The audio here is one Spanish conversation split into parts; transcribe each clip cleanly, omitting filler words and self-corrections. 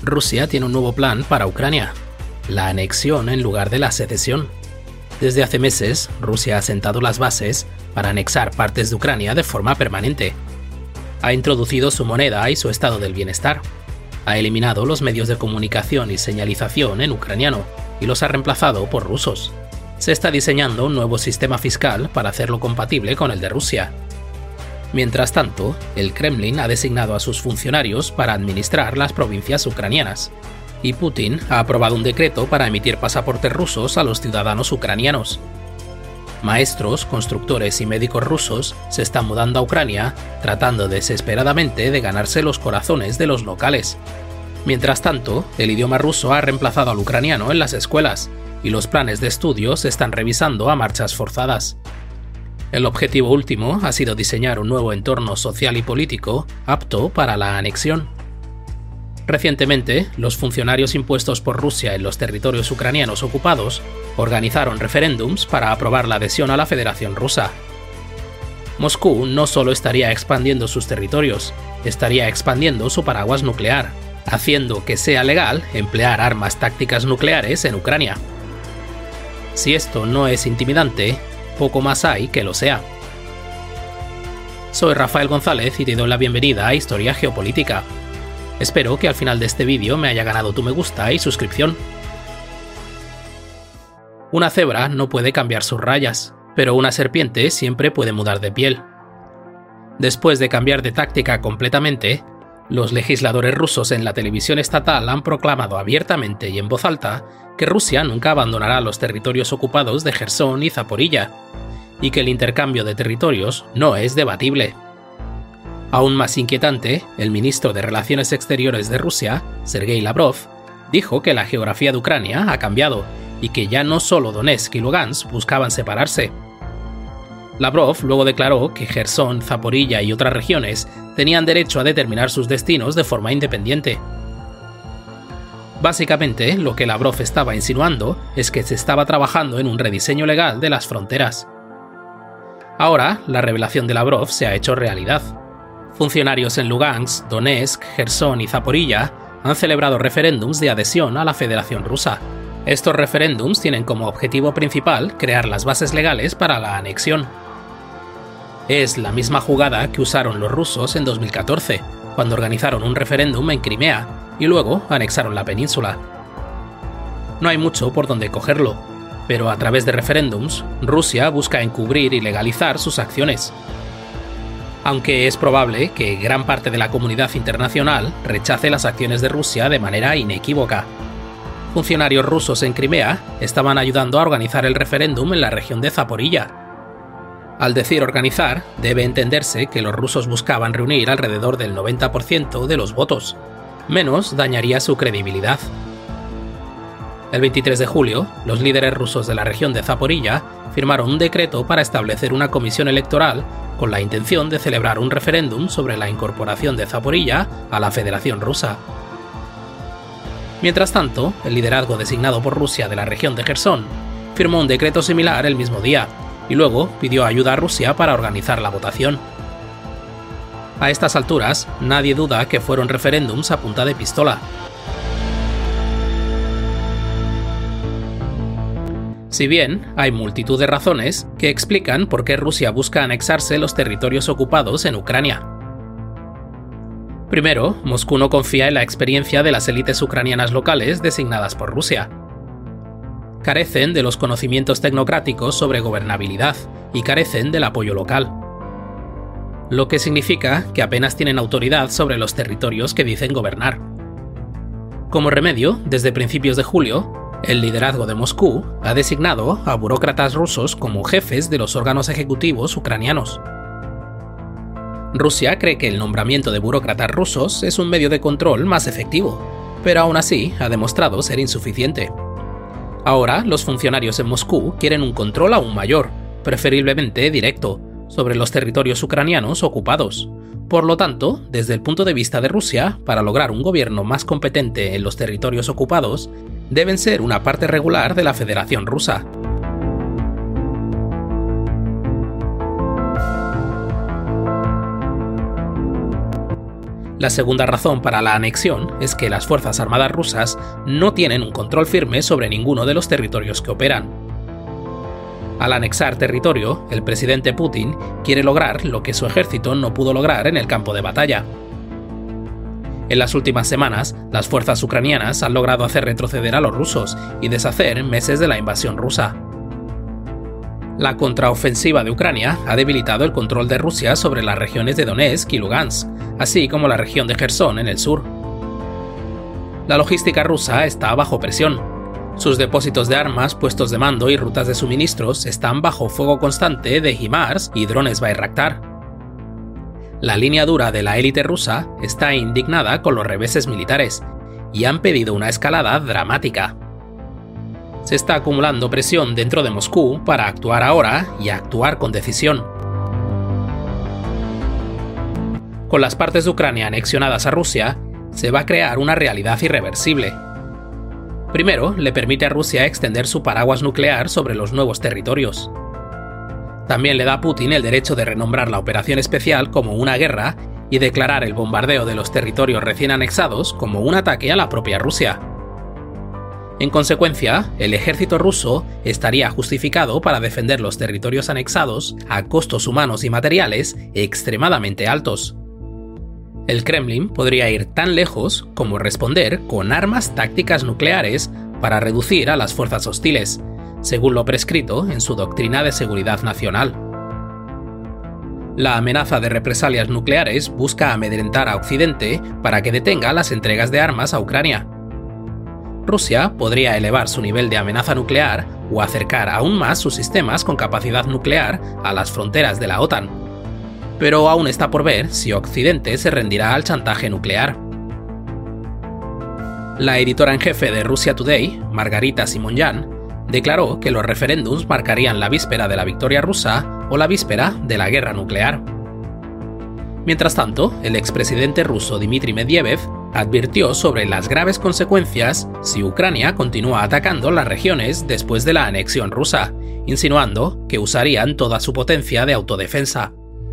Rusia tiene un nuevo plan para Ucrania: la anexión en lugar de la secesión. Desde hace meses, Rusia ha sentado las bases para anexar partes de Ucrania de forma permanente. Ha introducido su moneda y su estado del bienestar. Ha eliminado los medios de comunicación y señalización en ucraniano y los ha reemplazado por rusos. Se está diseñando un nuevo sistema fiscal para hacerlo compatible con el de Rusia. Mientras tanto, el Kremlin ha designado a sus funcionarios para administrar las provincias ucranianas, y Putin ha aprobado un decreto para emitir pasaportes rusos a los ciudadanos ucranianos. Maestros, constructores y médicos rusos se están mudando a Ucrania tratando desesperadamente de ganarse los corazones de los locales. Mientras tanto, el idioma ruso ha reemplazado al ucraniano en las escuelas y los planes de estudio se están revisando a marchas forzadas. El objetivo último ha sido diseñar un nuevo entorno social y político apto para la anexión. Recientemente, los funcionarios impuestos por Rusia en los territorios ucranianos ocupados organizaron referéndums para aprobar la adhesión a la Federación Rusa. Moscú no solo estaría expandiendo sus territorios, estaría expandiendo su paraguas nuclear, haciendo que sea legal emplear armas tácticas nucleares en Ucrania. Si esto no es intimidante, poco más hay que lo sea. Soy Rafael González y te doy la bienvenida a Historia Geopolítica. Espero que al final de este vídeo me haya ganado tu me gusta y suscripción. Una cebra no puede cambiar sus rayas, pero una serpiente siempre puede mudar de piel. Después de cambiar de táctica completamente, los legisladores rusos en la televisión estatal han proclamado abiertamente y en voz alta que Rusia nunca abandonará los territorios ocupados de Jersón y Zaporilla, y que el intercambio de territorios no es debatible. Aún más inquietante, el ministro de Relaciones Exteriores de Rusia, Sergei Lavrov, dijo que la geografía de Ucrania ha cambiado y que ya no solo Donetsk y Lugansk buscaban separarse. Lavrov luego declaró que Jersón, Zaporilla y otras regiones tenían derecho a determinar sus destinos de forma independiente. Básicamente, lo que Lavrov estaba insinuando es que se estaba trabajando en un rediseño legal de las fronteras. Ahora, la revelación de Lavrov se ha hecho realidad. Funcionarios en Lugansk, Donetsk, Jersón y Zaporilla han celebrado referéndums de adhesión a la Federación Rusa. Estos referéndums tienen como objetivo principal crear las bases legales para la anexión. Es la misma jugada que usaron los rusos en 2014, cuando organizaron un referéndum en Crimea y luego anexaron la península. No hay mucho por donde cogerlo, pero a través de referéndums, Rusia busca encubrir y legalizar sus acciones. Aunque es probable que gran parte de la comunidad internacional rechace las acciones de Rusia de manera inequívoca. Funcionarios rusos en Crimea estaban ayudando a organizar el referéndum en la región de Zaporilla. Al decir organizar, debe entenderse que los rusos buscaban reunir alrededor del 90% de los votos, menos dañaría su credibilidad. El 23 de julio, los líderes rusos de la región de Zaporilla firmaron un decreto para establecer una comisión electoral con la intención de celebrar un referéndum sobre la incorporación de Zaporilla a la Federación Rusa. Mientras tanto, el liderazgo designado por Rusia de la región de Jersón firmó un decreto similar el mismo día y luego pidió ayuda a Rusia para organizar la votación. A estas alturas, nadie duda que fueron referéndums a punta de pistola. Si bien hay multitud de razones que explican por qué Rusia busca anexarse los territorios ocupados en Ucrania. Primero, Moscú no confía en la experiencia de las élites ucranianas locales designadas por Rusia. Carecen de los conocimientos tecnocráticos sobre gobernabilidad y carecen del apoyo local. Lo que significa que apenas tienen autoridad sobre los territorios que dicen gobernar. Como remedio, desde principios de julio, el liderazgo de Moscú ha designado a burócratas rusos como jefes de los órganos ejecutivos ucranianos. Rusia cree que el nombramiento de burócratas rusos es un medio de control más efectivo, pero aún así ha demostrado ser insuficiente. Ahora, los funcionarios en Moscú quieren un control aún mayor, preferiblemente directo, sobre los territorios ucranianos ocupados. Por lo tanto, desde el punto de vista de Rusia, para lograr un gobierno más competente en los territorios ocupados, deben ser una parte regular de la Federación Rusa. La segunda razón para la anexión es que las Fuerzas Armadas rusas no tienen un control firme sobre ninguno de los territorios que operan. Al anexar territorio, el presidente Putin quiere lograr lo que su ejército no pudo lograr en el campo de batalla. En las últimas semanas, las fuerzas ucranianas han logrado hacer retroceder a los rusos y deshacer meses de la invasión rusa. La contraofensiva de Ucrania ha debilitado el control de Rusia sobre las regiones de Donetsk y Lugansk, así como la región de Jersón en el sur. La logística rusa está bajo presión. Sus depósitos de armas, puestos de mando y rutas de suministros están bajo fuego constante de HIMARS y drones Bayraktar. La línea dura de la élite rusa está indignada con los reveses militares y han pedido una escalada dramática. Se está acumulando presión dentro de Moscú para actuar ahora y actuar con decisión. Con las partes de Ucrania anexionadas a Rusia, se va a crear una realidad irreversible. Primero, le permite a Rusia extender su paraguas nuclear sobre los nuevos territorios. También le da a Putin el derecho de renombrar la operación especial como una guerra y declarar el bombardeo de los territorios recién anexados como un ataque a la propia Rusia. En consecuencia, el ejército ruso estaría justificado para defender los territorios anexados a costos humanos y materiales extremadamente altos. El Kremlin podría ir tan lejos como responder con armas tácticas nucleares para reducir a las fuerzas hostiles, según lo prescrito en su doctrina de seguridad nacional. La amenaza de represalias nucleares busca amedrentar a Occidente para que detenga las entregas de armas a Ucrania. Rusia podría elevar su nivel de amenaza nuclear o acercar aún más sus sistemas con capacidad nuclear a las fronteras de la OTAN. Pero aún está por ver si Occidente se rendirá al chantaje nuclear. La editora en jefe de Russia Today, Margarita Simonyan, declaró que los referéndums marcarían la víspera de la victoria rusa o la víspera de la guerra nuclear. Mientras tanto, el expresidente ruso Dmitry Medvedev advirtió sobre las graves consecuencias si Ucrania continúa atacando las regiones después de la anexión rusa, insinuando que usarían toda su potencia de autodefensa.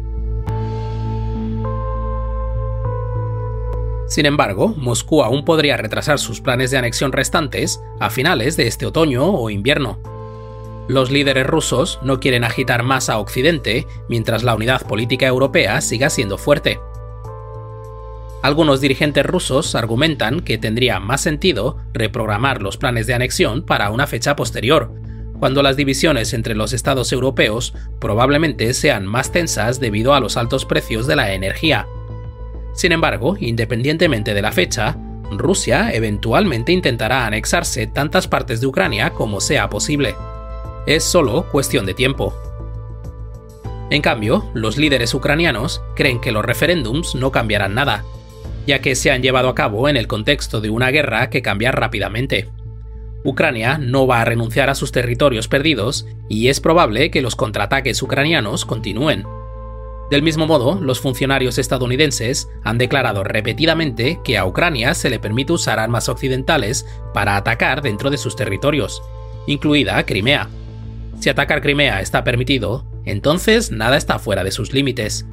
Sin embargo, Moscú aún podría retrasar sus planes de anexión restantes a finales de este otoño o invierno. Los líderes rusos no quieren agitar más a Occidente mientras la unidad política europea siga siendo fuerte. Algunos dirigentes rusos argumentan que tendría más sentido reprogramar los planes de anexión para una fecha posterior, cuando las divisiones entre los estados europeos probablemente sean más tensas debido a los altos precios de la energía. Sin embargo, independientemente de la fecha, Rusia eventualmente intentará anexarse tantas partes de Ucrania como sea posible. Es solo cuestión de tiempo. En cambio, los líderes ucranianos creen que los referéndums no cambiarán nada, ya que se han llevado a cabo en el contexto de una guerra que cambia rápidamente. Ucrania no va a renunciar a sus territorios perdidos y es probable que los contraataques ucranianos continúen. Del mismo modo, los funcionarios estadounidenses han declarado repetidamente que a Ucrania se le permite usar armas occidentales para atacar dentro de sus territorios, incluida Crimea. Si atacar Crimea está permitido, entonces nada está fuera de sus límites.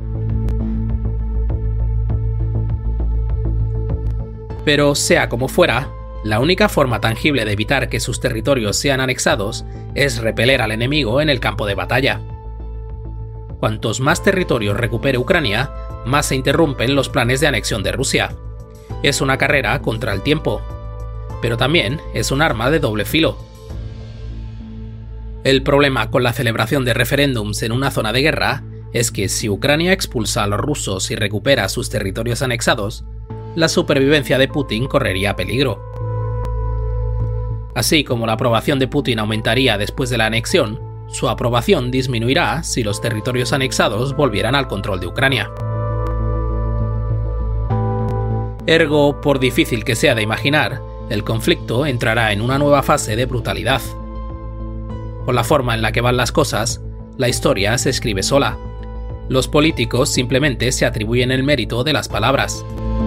Pero sea como fuera, la única forma tangible de evitar que sus territorios sean anexados es repeler al enemigo en el campo de batalla. Cuantos más territorios recupere Ucrania, más se interrumpen los planes de anexión de Rusia. Es una carrera contra el tiempo, pero también es un arma de doble filo. El problema con la celebración de referéndums en una zona de guerra es que si Ucrania expulsa a los rusos y recupera sus territorios anexados, la supervivencia de Putin correría peligro. Así como la aprobación de Putin aumentaría después de la anexión, su aprobación disminuirá si los territorios anexados volvieran al control de Ucrania. Ergo, por difícil que sea de imaginar, el conflicto entrará en una nueva fase de brutalidad. Con la forma en la que van las cosas, la historia se escribe sola. Los políticos simplemente se atribuyen el mérito de las palabras.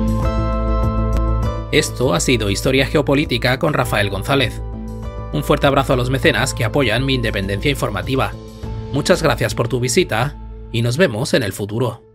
Esto ha sido Historia Geopolítica con Rafael González. Un fuerte abrazo a los mecenas que apoyan mi independencia informativa. Muchas gracias por tu visita y nos vemos en el futuro.